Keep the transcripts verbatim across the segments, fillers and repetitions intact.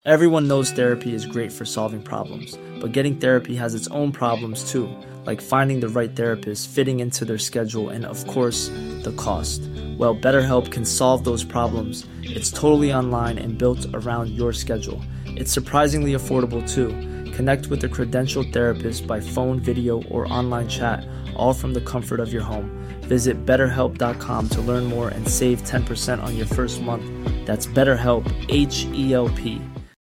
Everyone knows therapy is great for solving problems, but getting therapy has its own problems too, like finding the right therapist, fitting into their schedule, and of course, the cost. Well, BetterHelp can solve those problems. It's totally online and built around your schedule. It's surprisingly affordable too. Connect with a credentialed therapist by phone, video, or online chat, all from the comfort of your home. Visit better help dot com to learn more and save ten percent on your first month. That's BetterHelp, H E L P.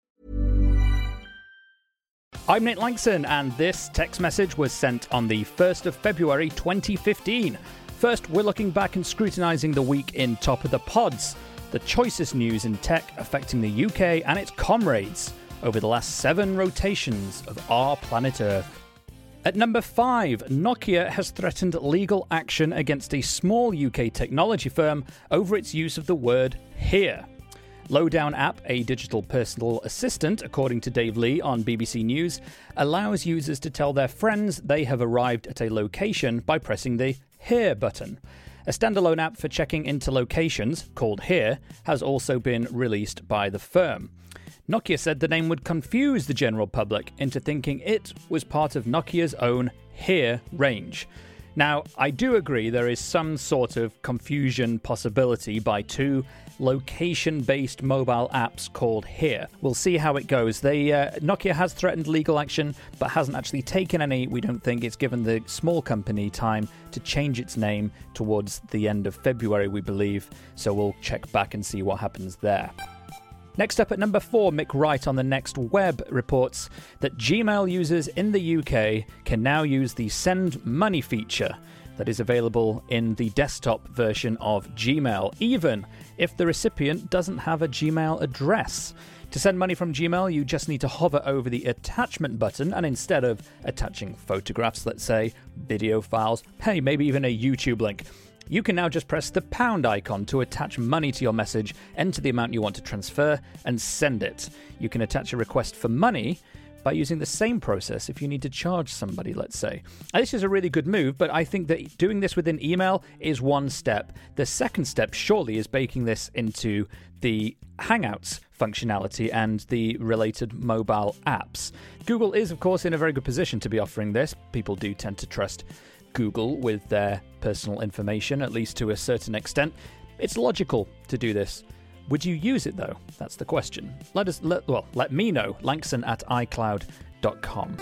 I'm Nate Langson, and this text message was sent on the first of February twenty fifteen. First, we're looking back and scrutinising the week in Top of the Pods, the choicest news in tech affecting the U K and its comrades over the last seven rotations of our planet Earth. At number five, Nokia has threatened legal action against a small U K technology firm over its use of the word here. Lowdown app, a digital personal assistant, according to Dave Lee on B B C News, allows users to tell their friends they have arrived at a location by pressing the Here button. A standalone app for checking into locations, called Here, has also been released by the firm. Nokia said the name would confuse the general public into thinking it was part of Nokia's own Here range. Now, I do agree there is some sort of confusion possibility by two location-based mobile apps called Here. We'll see how it goes. They, uh, Nokia has threatened legal action, but hasn't actually taken any. We don't think it's given the small company time to change its name towards the end of February, we believe. So we'll check back and see what happens there. Next up at number four, Mick Wright on the Next Web reports that Gmail users in the U K can now use the Send Money feature that is available in the desktop version of Gmail, even if the recipient doesn't have a Gmail address. To send money from Gmail, you just need to hover over the attachment button, and instead of attaching photographs, let's say, video files, hey, maybe even a YouTube link, you can now just press the pound icon to attach money to your message, enter the amount you want to transfer, and send it. You can attach a request for money by using the same process if you need to charge somebody, let's say. And this is a really good move, but I think that doing this within email is one step. The second step, surely, is baking this into the Hangouts functionality and the related mobile apps. Google is, of course, in a very good position to be offering this. People do tend to trust Google with their personal information, at least to a certain extent. It's logical to do this. Would you use it, though? That's the question. Let us, let, well, let me know. Langson at iCloud dot com.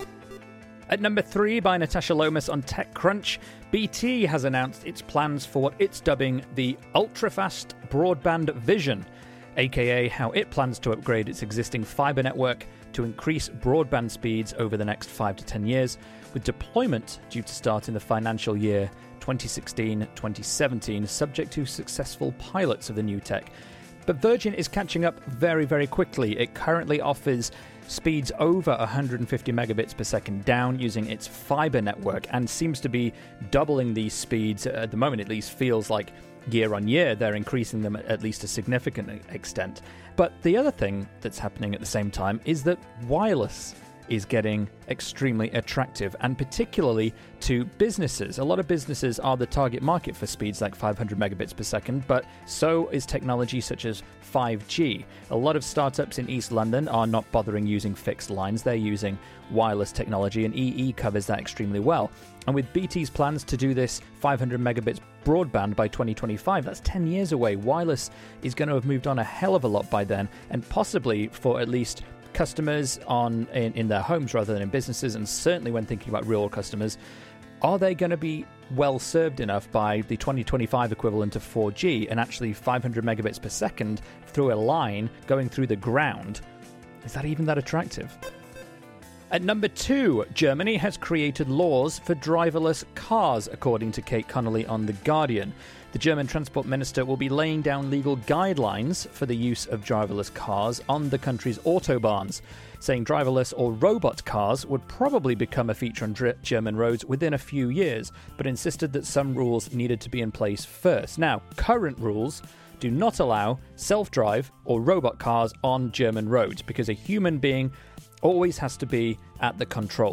At number three, by Natasha Lomas on TechCrunch, B T has announced its plans for what it's dubbing the ultra-fast broadband vision, aka how it plans to upgrade its existing fibre network to increase broadband speeds over the next five to ten years, with deployment due to start in the financial year twenty sixteen twenty seventeen, subject to successful pilots of the new tech. But Virgin is catching up very, very quickly. It currently offers speeds over one hundred fifty megabits per second down using its fibre network and seems to be doubling these speeds. At the moment, at least, feels like year on year they're increasing them at least a significant extent. But the other thing that's happening at the same time is that wireless is getting extremely attractive, and particularly to businesses. A lot of businesses are the target market for speeds like five hundred megabits per second, but so is technology such as five G. A lot of startups in East London are not bothering using fixed lines. They're using wireless technology, and E E covers that extremely well. And with B T's plans to do this five hundred megabits broadband by twenty twenty-five, that's ten years away. Wireless is going to have moved on a hell of a lot by then, and possibly for at least customers on in, in their homes rather than in businesses, and certainly when thinking about real customers, are they going to be well served enough by the twenty twenty-five equivalent of four G and actually five hundred megabits per second through a line going through the ground? Is that even that attractive? At number two, Germany has created laws for driverless cars, according to Kate Connolly on The Guardian. The German Transport Minister will be laying down legal guidelines for the use of driverless cars on the country's autobahns, saying driverless or robot cars would probably become a feature on German roads within a few years, but insisted that some rules needed to be in place first. Now, current rules do not allow self-drive or robot cars on German roads because a human being always has to be at the controls.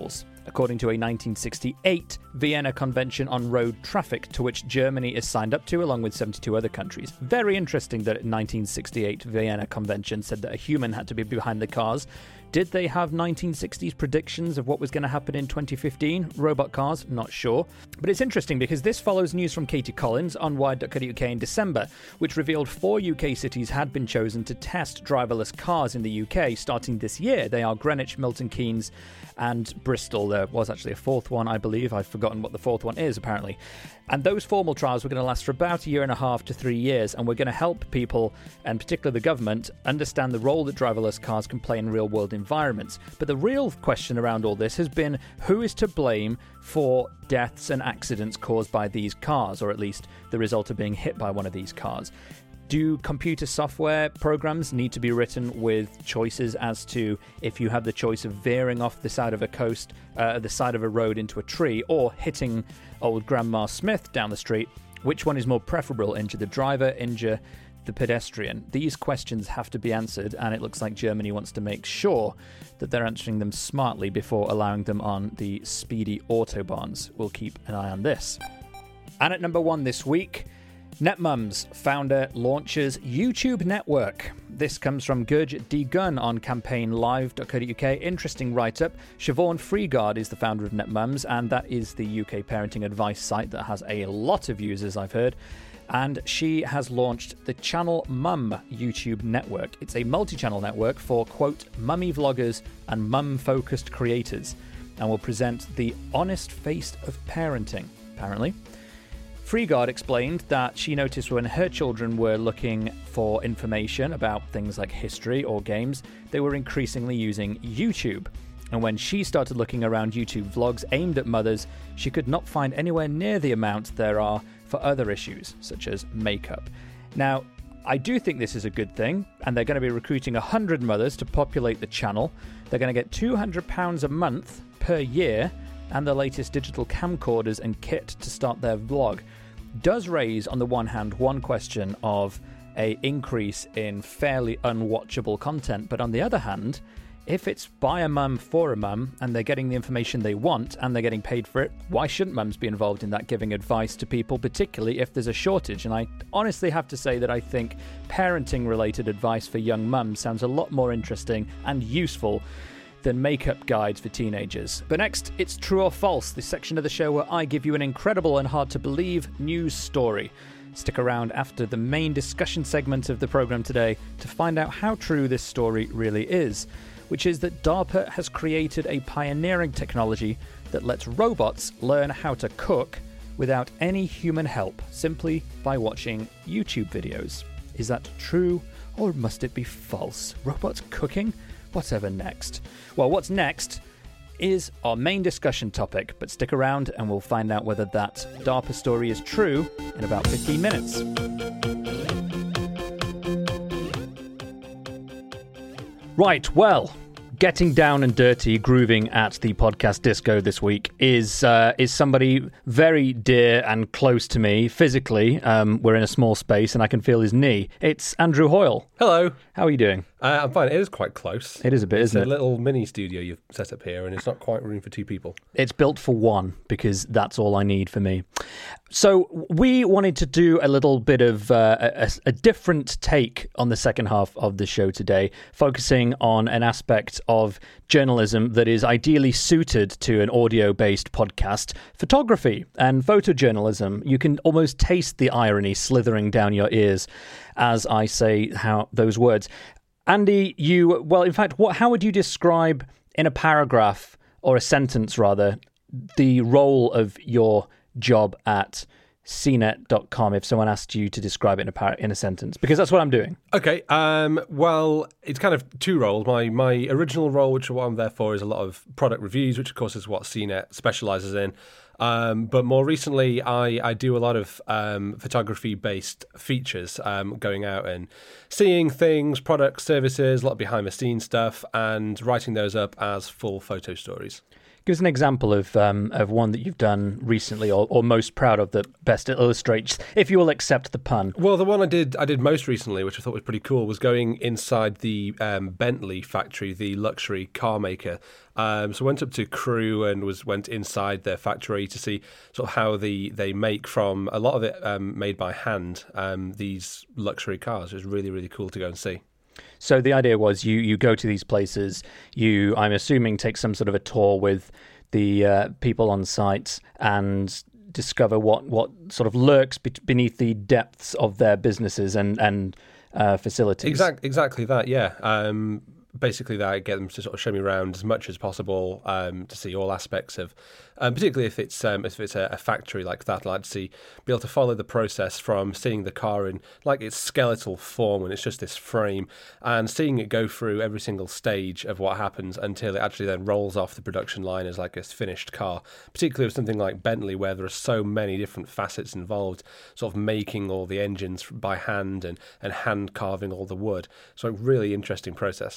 according to a nineteen sixty-eight Vienna Convention on Road Traffic, to which Germany is signed up to, along with seventy-two other countries. Very interesting that nineteen sixty-eight Vienna Convention said that a human had to be behind the cars. Did they have nineteen sixties predictions of what was going to happen in twenty fifteen? Robot cars? Not sure. But it's interesting because this follows news from Katie Collins on Wired dot co dot U K in December, which revealed four U K cities had been chosen to test driverless cars in the U K starting this year. They are Greenwich, Milton Keynes, and Bristol. There was actually a fourth one, I believe. I've forgotten what the fourth one is, apparently. And those formal trials were going to last for about a year and a half to three years, and we're going to help people, and particularly the government, understand the role that driverless cars can play in real-world environments. But the real question around all this has been who is to blame for deaths and accidents caused by these cars, or at least the result of being hit by one of these cars. Do computer software programs need to be written with choices as to if you have the choice of veering off the side of a coast, uh, the side of a road into a tree, or hitting old Grandma Smith down the street? Which one is more preferable? Injure the driver, injure the pedestrian? These questions have to be answered, and it looks like Germany wants to make sure that they're answering them smartly before allowing them on the speedy autobahns. We'll keep an eye on this. And at number one this week, NetMums founder launches YouTube network. This comes from Gurjit D. Gunn on campaign live dot co dot U K. Interesting write-up. Siobhan Freegard is the founder of NetMums, and that is the U K parenting advice site that has a lot of users, I've heard. And she has launched the Channel Mum YouTube network. It's a multi-channel network for, quote, mummy vloggers and mum-focused creators, and will present the honest face of parenting, apparently. Freegard explained that she noticed when her children were looking for information about things like history or games, they were increasingly using YouTube. And when she started looking around YouTube vlogs aimed at mothers, she could not find anywhere near the amount there are for other issues, such as makeup. Now, I do think this is a good thing, and they're going to be recruiting one hundred mothers to populate the channel. They're going to get two hundred pounds a month per year, and the latest digital camcorders and kit to start their vlog. Does raise, on the one hand, one question of a increase in fairly unwatchable content, but on the other hand, if it's by a mum for a mum and they're getting the information they want and they're getting paid for it, why shouldn't mums be involved in that, giving advice to people, particularly if there's a shortage? And I honestly have to say that I think parenting related advice for young mums sounds a lot more interesting and useful than makeup guides for teenagers. But next, it's True or False, this section of the show where I give you an incredible and hard to believe news story. Stick around after the main discussion segment of the program today to find out how true this story really is, which is that DARPA has created a pioneering technology that lets robots learn how to cook without any human help, simply by watching YouTube videos. Is that true, or must it be false? Robots cooking? Whatever next? Well, what's next is our main discussion topic, but stick around and we'll find out whether that DARPA story is true in about fifteen minutes. Right, well, getting down and dirty, grooving at the podcast disco this week is uh, is somebody very dear and close to me physically. Um, we're in a small space and I can feel his knee. It's Andrew Hoyle. Hello. How are you doing? Uh, I'm fine. It is quite close. It is a bit, it's isn't a it? It's a little mini studio you've set up here, and it's not quite room for two people. It's built for one, because that's all I need for me. So we wanted to do a little bit of uh, a, a different take on the second half of the show today, focusing on an aspect of journalism that is ideally suited to an audio-based podcast, photography and photojournalism. You can almost taste the irony slithering down your ears as I say how those words. Andy, you, well, in fact, what, how would you describe in a paragraph, or a sentence rather, the role of your job at C net dot com if someone asked you to describe it in a par- in a sentence? Because that's what I'm doing. Okay, um, well, it's kind of two roles. My my original role, which is what I'm there for, is a lot of product reviews, which of course is what C net specialises in. Um, but more recently, I, I do a lot of um, photography-based features, um, going out and seeing things, products, services, a lot of behind-the-scenes stuff, and writing those up as full photo stories. Give us an example of um, of one that you've done recently, or, or most proud of, that best illustrates, if you will accept the pun. Well, the one I did I did most recently, which I thought was pretty cool, was going inside the um, Bentley factory, the luxury car maker. Um, so I went up to Crewe and was went inside their factory to see sort of how the they make, from a lot of it um, made by hand, um, these luxury cars. It was really, really cool to go and see. So the idea was you, you go to these places, you, I'm assuming, take some sort of a tour with the uh, people on site and discover what, what sort of lurks be- beneath the depths of their businesses and, and uh, facilities. Exact, exactly that, yeah. Um, basically that, I get them to sort of show me around as much as possible, um, to see all aspects of, um, particularly if it's um, if it's a, a factory like that, I'd like to see, be able to follow the process from seeing the car in like its skeletal form when it's just this frame, and seeing it go through every single stage of what happens until it actually then rolls off the production line as like a finished car, particularly with something like Bentley where there are so many different facets involved, sort of making all the engines by hand and, and hand carving all the wood. So a really interesting process.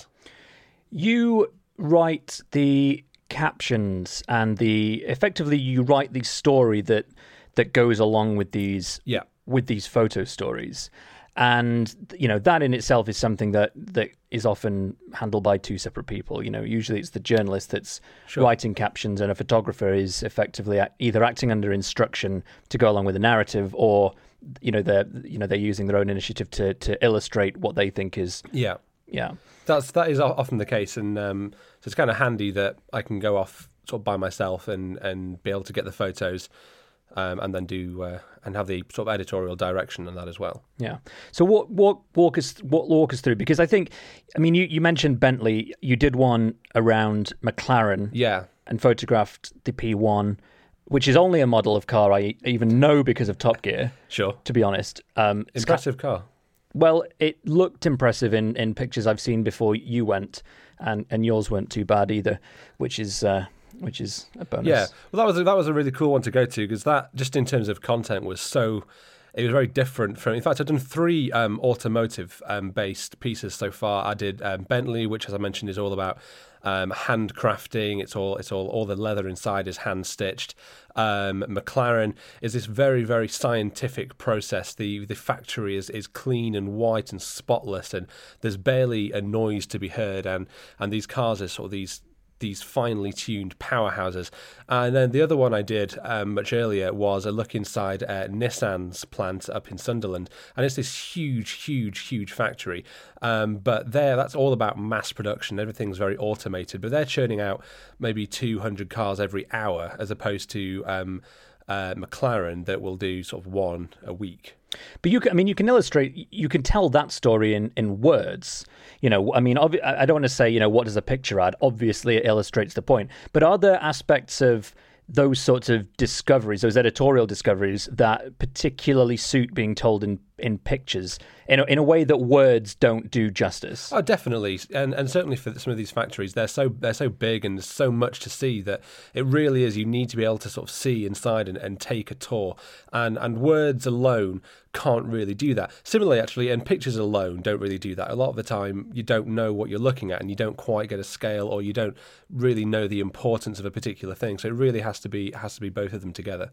You write the captions and the effectively you write the story that that goes along with these yeah. with these photo stories, and you know that in itself is something that that is often handled by two separate people. You know, usually it's the journalist that's sure. writing captions, and a photographer is effectively either acting under instruction to go along with the narrative, or you know they're you know they're using their own initiative to to illustrate what they think is yeah yeah. That's that is often the case, and um, so it's kind of handy that I can go off sort of by myself and, and be able to get the photos, um, and then do uh, and have the sort of editorial direction on that as well. Yeah. So what walk walk us what walk us through, because I think, I mean, you, you mentioned Bentley. You did one around McLaren, yeah, and photographed the P one, which is only a model of car I even know because of Top Gear. Sure. To be honest, um, impressive car. Well, it looked impressive in, in pictures I've seen before you went, and, and yours weren't too bad either, which is uh, which is a bonus. Yeah, well, that was a, that was a really cool one to go to, because that, just in terms of content, was so, it was very different from. In fact, I've done three um, automotive um, based pieces so far. I did um, Bentley, which, as I mentioned, is all about um, handcrafting. It's all it's all all the leather inside is hand stitched. Um, McLaren is this very, very scientific process. The the factory is, is clean and white and spotless, and there's barely a noise to be heard. And, and these cars are sort of these these finely tuned powerhouses. And then the other one I did um, much earlier was a look inside uh, Nissan's plant up in Sunderland, and it's this huge, huge, huge factory. Um, but there, that's all about mass production. Everything's very automated, but they're churning out maybe two hundred cars every hour, as opposed to um, uh, McLaren that will do sort of one a week. But you can, I mean, you can illustrate, you can tell that story in, in words. You know, I mean, obvi- I don't want to say, you know, what does a picture add? Obviously, it illustrates the point. But are there aspects of those sorts of discoveries, those editorial discoveries, that particularly suit being told in, in pictures in a, in a way that words don't do justice? Oh, definitely, and and certainly for some of these factories, they're so they're so big and there's so much to see that it really is. You need to be able to sort of see inside and, and take a tour, and and words alone can't really do that. Similarly, actually, and pictures alone don't really do that. A lot of the time, you don't know what you're looking at, and you don't quite get a scale, or you don't really know the importance of a particular thing. So it really has to be has to be both of them together.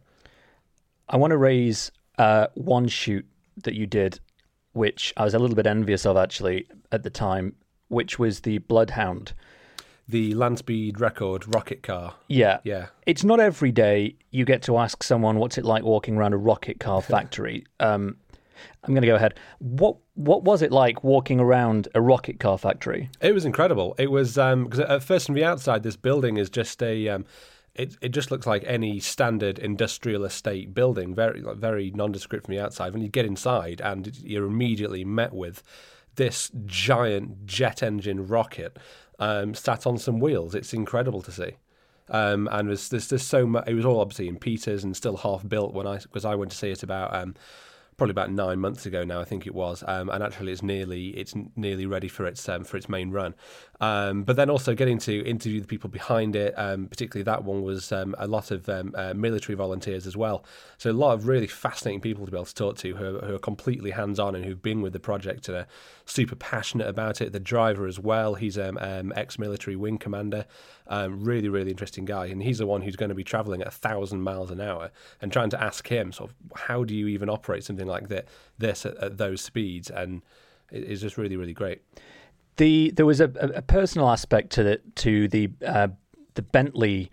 I want to raise uh, one shoot that you did, which I was a little bit envious of actually at the time, which was the Bloodhound. The Landspeed Record rocket car. Yeah. Yeah. It's not every day you get to ask someone what's it like walking around a rocket car factory. um, I'm going to go ahead. What what was it like walking around a rocket car factory? It was incredible. It was, because um, at first from the outside, this building is just a... Um, It it just looks like any standard industrial estate building, very like, very nondescript from the outside. When you get inside, and you're immediately met with this giant jet engine rocket um, sat on some wheels. It's incredible to see, um, and there's there's, there's so much. It was all obviously in Peters and still half built when I because I went to see it about um, probably about nine months ago now, I think it was, um, and actually it's nearly it's nearly ready for its um, for its main run. Um, but then also getting to interview the people behind it, um, particularly that one was um, a lot of um, uh, military volunteers as well. So a lot of really fascinating people to be able to talk to who, who are completely hands-on and who've been with the project and are super passionate about it. The driver as well, he's an um, um, ex-military wing commander, um, really, really interesting guy. And he's the one who's going to be travelling at a thousand miles an hour, and trying to ask him, sort of, how do you even operate something like that, this at, at those speeds? And it, it's just really, really great. The there was a, a personal aspect to the to the uh, the Bentley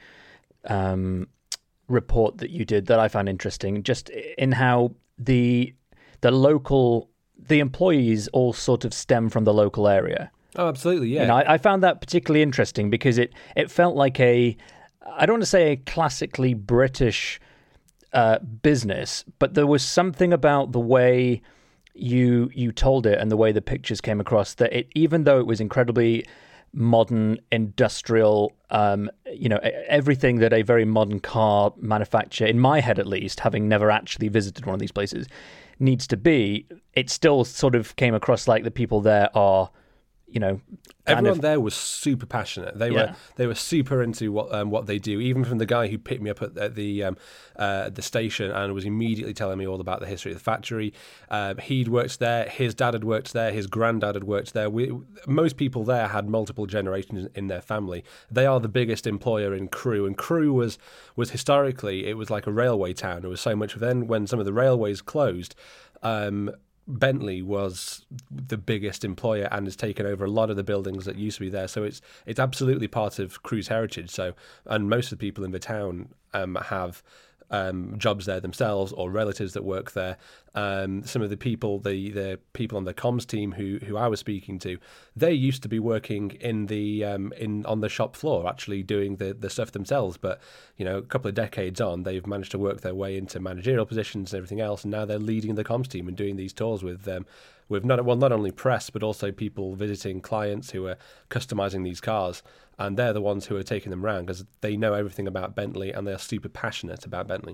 um, report that you did that I found interesting, just in how the the local the employees all sort of stem from the local area. Oh, absolutely, yeah. You know, I, I found that particularly interesting because it it felt like a I don't want to say a classically British uh, business, but there was something about the way you you told it and the way the pictures came across that it, even though it was incredibly modern, industrial, um, you know, everything that a very modern car manufacturer, in my head at least, having never actually visited one of these places, needs to be, it still sort of came across like the people there are, you know, everyone of, there was super passionate. They yeah. were they were super into what um, what they do. Even from the guy who picked me up at, at the um, uh, the station and was immediately telling me all about the history of the factory. Um, he'd worked there. His dad had worked there. His granddad had worked there. We, most people there had multiple generations in their family. They are the biggest employer in Crewe, and Crewe was was historically it was like a railway town. There was so much. Then when some of the railways closed. Um, Bentley was the biggest employer and has taken over a lot of the buildings that used to be there. So it's it's absolutely part of Crewe's heritage. So, and most of the people in the town um, have um, jobs there themselves or relatives that work there. Um, some of the people, the the people on the comms team who who I was speaking to, they used to be working in the um, in on the shop floor, actually doing the, the stuff themselves. But you know, a couple of decades on, they've managed to work their way into managerial positions and everything else, and now they're leading the comms team and doing these tours with um, with not well not only press but also people visiting clients who are customizing these cars, and they're the ones who are taking them around because they know everything about Bentley and they're super passionate about Bentley.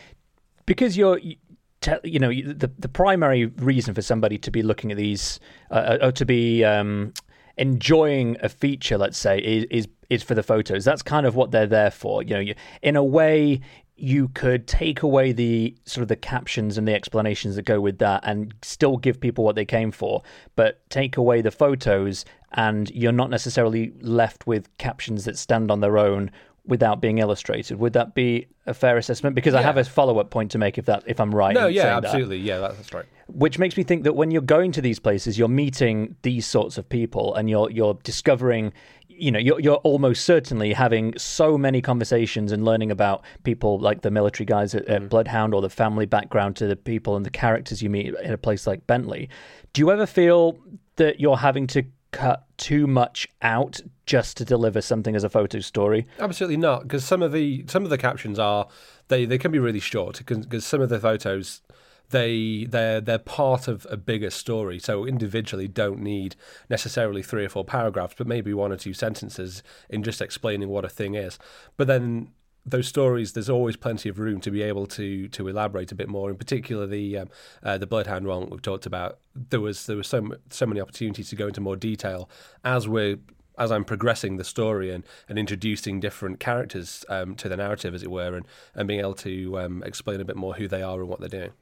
Because you're. You know, the the primary reason for somebody to be looking at these, uh, or to be um, enjoying a feature, let's say, is, is is for the photos. That's kind of what they're there for. You know, you, in a way, you could take away the sort of the captions and the explanations that go with that, and still give people what they came for. But take away the photos, and you're not necessarily left with captions that stand on their own without being illustrated. Would that be a fair assessment? Because yeah. I have a follow-up point to make if that if I'm right. No, in yeah, saying absolutely. That. Yeah, that's right. Which makes me think that when you're going to these places, you're meeting these sorts of people and you're you're discovering, you know, you're you're almost certainly having so many conversations and learning about people like the military guys at, at mm. Bloodhound, or the family background to the people and the characters you meet in a place like Bentley. Do you ever feel that you're having to cut too much out just to deliver something as a photo story? Absolutely not, because some of the some of the captions are they, they can be really short, because some of the photos they they're they're part of a bigger story, so individually don't need necessarily three or four paragraphs, but maybe one or two sentences in just explaining what a thing is. But then those stories, there's always plenty of room to be able to to elaborate a bit more. In particular, the um, uh, the Bloodhound one we've talked about, there was there was so so many opportunities to go into more detail as we're as I'm progressing the story and, and introducing different characters um, to the narrative, as it were, and, and being able to um, explain a bit more who they are and what they're doing.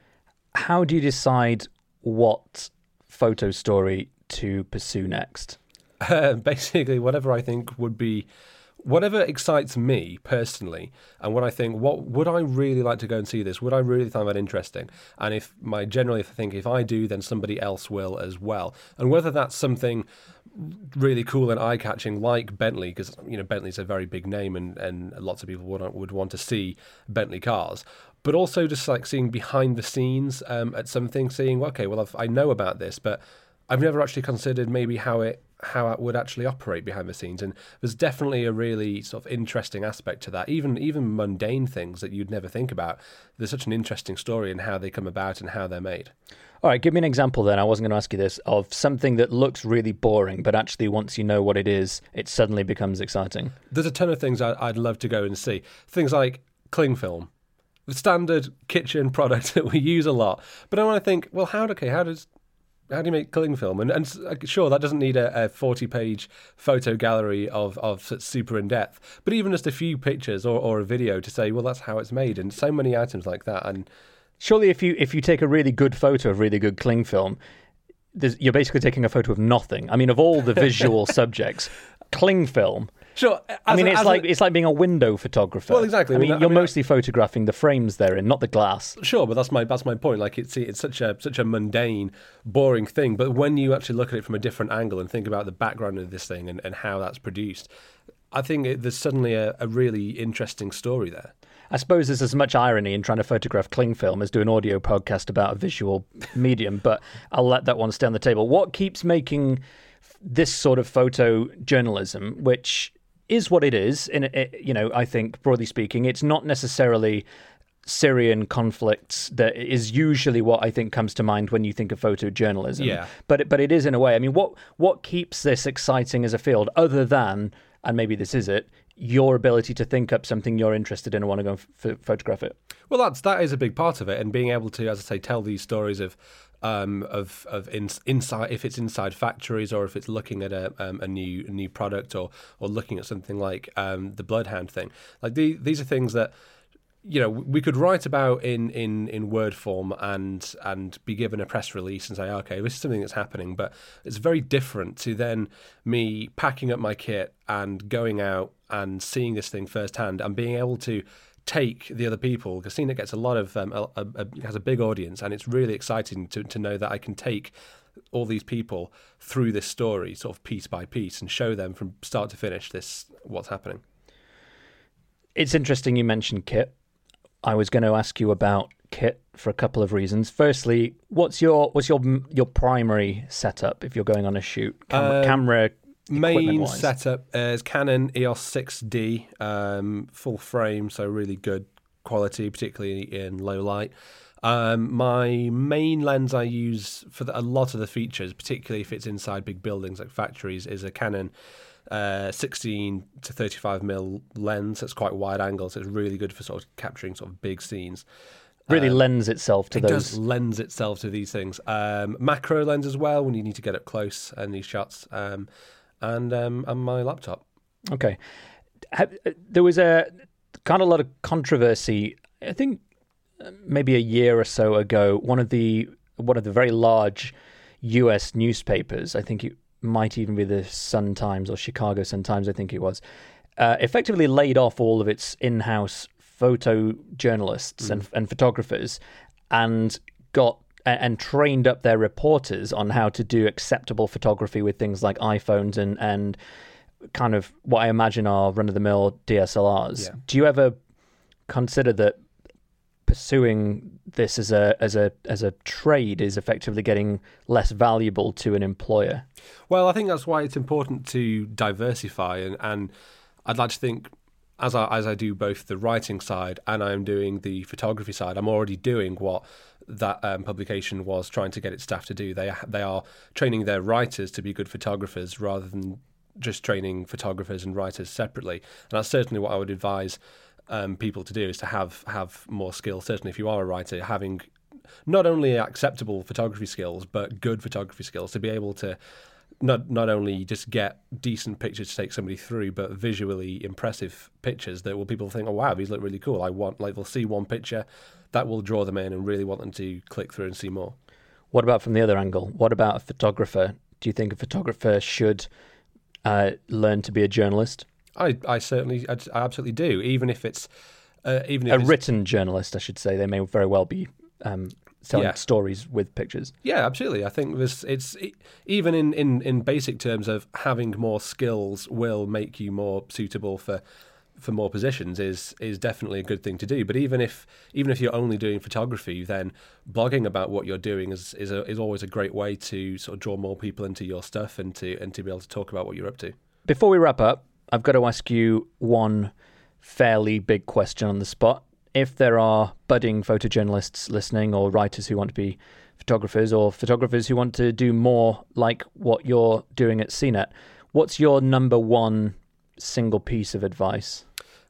How do you decide what photo story to pursue next? Uh, basically, whatever I think would be. Whatever excites me personally, and when I think, what would I really like to go and see this? Would I really find that interesting? And if my generally if I think if I do, then somebody else will as well. And whether that's something really cool and eye-catching like Bentley, because you know Bentley's a very big name, and, and lots of people would would want to see Bentley cars. But also just like seeing behind the scenes um, at something, seeing okay, well I've, I know about this, but I've never actually considered maybe how it. how it would actually operate behind the scenes. And there's definitely a really sort of interesting aspect to that. Even even mundane things that you'd never think about. There's such an interesting story in how they come about and how they're made. All right, give me an example then. I wasn't going to ask you this, of something that looks really boring, but actually once you know what it is, it suddenly becomes exciting. There's a ton of things I'd love to go and see. Things like cling film. standard kitchen product that we use a lot. But I want to think, well, how okay, how does how do you make cling film? And and sure, that doesn't need a forty-page photo gallery of of super in depth, but even just a few pictures or, or a video to say, well, that's how it's made, and so many items like that. And surely, if you if you take a really good photo of really good cling film, there's, you're basically taking a photo of nothing. I mean, of all the visual subjects, cling film. Sure. I mean, a, it's like a, it's like being a window photographer. Well, exactly. I mean, I mean you're I mean, mostly photographing the frames therein, not the glass. Sure, but that's my that's my point. Like, it's it's such a such a mundane, boring thing. But when you actually look at it from a different angle and think about the background of this thing and, and how that's produced, I think it, there's suddenly a, a really interesting story there. I suppose there's as much irony in trying to photograph cling film as do an audio podcast about a visual medium, but I'll let that one stay on the table. What keeps making this sort of photojournalism, which is what it is, in it, you know, I think, broadly speaking, it's not necessarily Syrian conflicts that is usually what I think comes to mind when you think of photojournalism. Yeah. But, but it is in a way. I mean, what what keeps this exciting as a field, other than, and maybe this is it, your ability to think up something you're interested in and want to go and f- photograph it? Well, that's that is a big part of it, and being able to, as I say, tell these stories of um, of of in, inside, if it's inside factories or if it's looking at a um, a new a new product or or looking at something like um, the Bloodhound thing. Like the, these are things that, you know, we could write about in, in, in word form and and be given a press release and say, okay, this is something that's happening, but it's very different to then me packing up my kit and going out and seeing this thing firsthand and being able to take the other people, because CNET gets a lot of um, a, a, has a big audience, and it's really exciting to to know that I can take all these people through this story, sort of piece by piece, and show them from start to finish this what's happening. It's interesting you mentioned kit. I was going to ask you about kit for a couple of reasons. Firstly, what's your what's your your primary setup if you're going on a shoot? Camera, um, camera main setup is Canon E O S six D, um, full frame, so really good quality, particularly in low light. Um, my main lens I use for the, a lot of the features, particularly if it's inside big buildings like factories, is a Canon Uh, sixteen to thirty-five mil lens. That's quite wide angle, so it's really good for sort of capturing sort of big scenes. Really um, lends itself to it those. It does lends itself to these things. Um, macro lens as well when you need to get up close and these shots. Um, and um, and my laptop. Okay, there was a kind of a lot of controversy. I think maybe a year or so ago, one of the one of the very large U S newspapers, I think it might even be the Sun Times or Chicago Sun Times, I think it was, uh, effectively laid off all of its in-house photojournalists mm. and, and photographers and got and trained up their reporters on how to do acceptable photography with things like iPhones and, and kind of what I imagine are run-of-the-mill D S L Rs. Yeah. Do you ever consider that pursuing this as a as a as a trade is effectively getting less valuable to an employer? Well, I think that's why it's important to diversify, and, and I'd like to think as I as I do both the writing side and I'm doing the photography side, I'm already doing what that um, publication was trying to get its staff to do. They they are training their writers to be good photographers rather than just training photographers and writers separately. And that's certainly what I would advise Um, people to do, is to have have more skills. Certainly, if you are a writer, having not only acceptable photography skills but good photography skills to be able to not not only just get decent pictures to take somebody through, but visually impressive pictures that will people think, oh wow, these look really cool. I want like they'll see one picture that will draw them in and really want them to click through and see more. What about from the other angle? What about a photographer? Do you think a photographer should uh, learn to be a journalist? I, I certainly, I, I absolutely do. Even if it's, uh, even if a it's, written journalist, I should say, they may very well be um, telling yeah. stories with pictures. Yeah, absolutely. I think this, it's it, even in, in, in basic terms of having more skills will make you more suitable for for more positions is is definitely a good thing to do. But even if even if you're only doing photography, then blogging about what you're doing is is, a, is always a great way to sort of draw more people into your stuff and to and to be able to talk about what you're up to. Before we wrap up, I've got to ask you one fairly big question on the spot. If there are budding photojournalists listening, or writers who want to be photographers, or photographers who want to do more like what you're doing at C NET, what's your number one single piece of advice?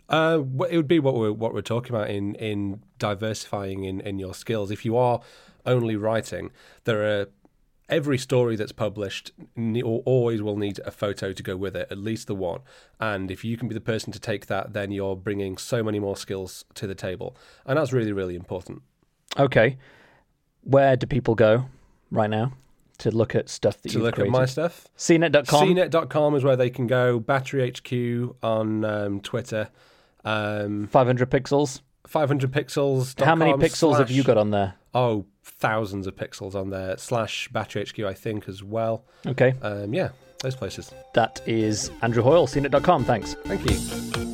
Uh, it would be what we're what we're talking about in in diversifying in, in your skills. If you are only writing, there are every story that's published always will need a photo to go with it, at least the one. And if you can be the person to take that, then you're bringing so many more skills to the table, and that's really really important. Okay, where do people go right now to look at stuff that to you've look created? at my stuff? C net dot com. C net dot com is where they can go. Battery H Q on um, Twitter. Um, five hundred pixels. five hundred pixels. How many pixels slash, have you got on there? Oh, thousands of pixels on there. Slash Battery H Q, I think, as well. Okay. Um, yeah, those places. That is Andrew Hoyle, C net dot com. Thanks. Thank you.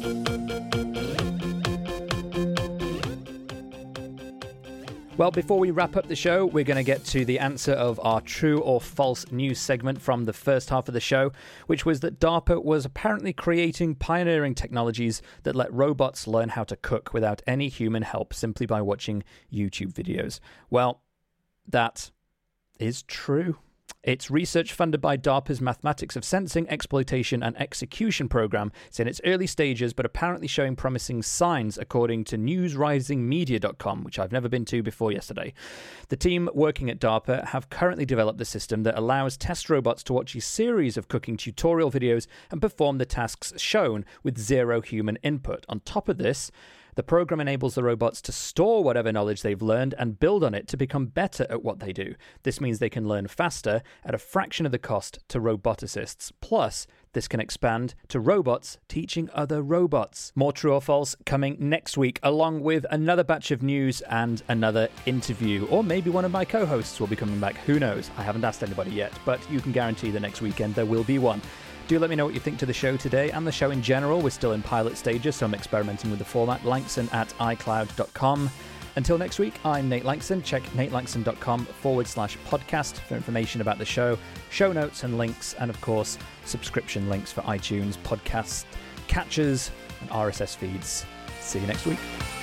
Well, before we wrap up the show, we're going to get to the answer of our true or false news segment from the first half of the show, which was that DARPA was apparently creating pioneering technologies that let robots learn how to cook without any human help simply by watching YouTube videos. Well, that is true. It's research funded by DARPA's Mathematics of Sensing, Exploitation and Execution program. It's in its early stages, but apparently showing promising signs, according to news rising media dot com, which I've never been to before yesterday. The team working at DARPA have currently developed a system that allows test robots to watch a series of cooking tutorial videos and perform the tasks shown with zero human input. On top of this, the program enables the robots to store whatever knowledge they've learned and build on it to become better at what they do. This means they can learn faster at a fraction of the cost to roboticists. Plus, this can expand to robots teaching other robots. More true or false coming next week, along with another batch of news and another interview. Or maybe one of my co-hosts will be coming back. Who knows? I haven't asked anybody yet, but you can guarantee the next weekend there will be one. Do let me know what you think to the show today and the show in general. We're still in pilot stages, so I'm experimenting with the format. Langston at i cloud dot com. Until next week, I'm Nate Langston. Check natelangston.com forward slash podcast for information about the show, show notes and links, and of course, subscription links for iTunes, podcast catchers, and R S S feeds. See you next week.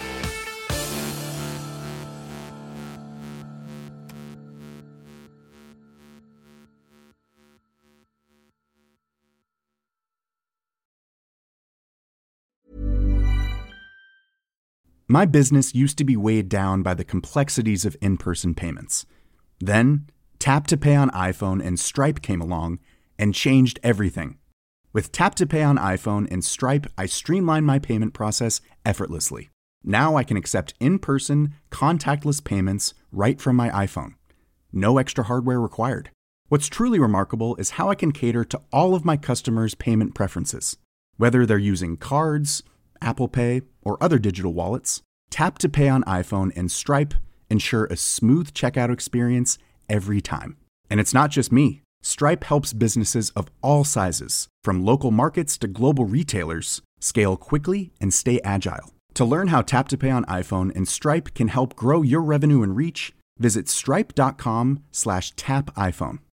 My business used to be weighed down by the complexities of in-person payments. Then, Tap to Pay on iPhone and Stripe came along and changed everything. With Tap to Pay on iPhone and Stripe, I streamlined my payment process effortlessly. Now I can accept in-person, contactless payments right from my iPhone. No extra hardware required. What's truly remarkable is how I can cater to all of my customers' payment preferences. Whether they're using cards, Apple Pay, or other digital wallets, Tap to Pay on iPhone and Stripe ensure a smooth checkout experience every time. And it's not just me. Stripe helps businesses of all sizes, from local markets to global retailers, scale quickly and stay agile. To learn how Tap to Pay on iPhone and Stripe can help grow your revenue and reach, visit stripe.com slash tap iPhone.